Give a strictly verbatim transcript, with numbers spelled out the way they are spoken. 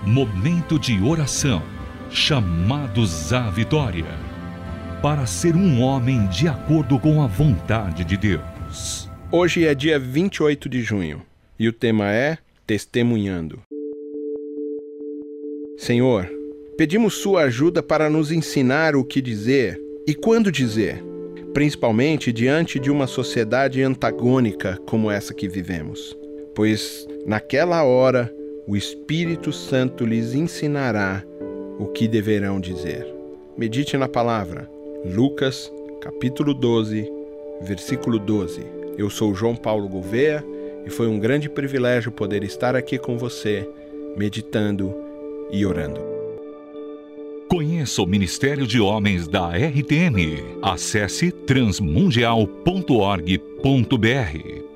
Momento de oração, chamados à vitória, para ser um homem de acordo com a vontade de Deus. Hoje é dia vinte e oito de junho e o tema é Testemunhando. Senhor, pedimos sua ajuda para nos ensinar o que dizer e quando dizer, principalmente diante de uma sociedade antagônica como essa que vivemos, pois naquela hora o Espírito Santo lhes ensinará o que deverão dizer. Medite na palavra. Lucas, capítulo doze, versículo doze. Eu sou João Paulo Gouveia e foi um grande privilégio poder estar aqui com você, meditando e orando. Conheça o Ministério de Homens da R T M. Acesse transmundial ponto org ponto br.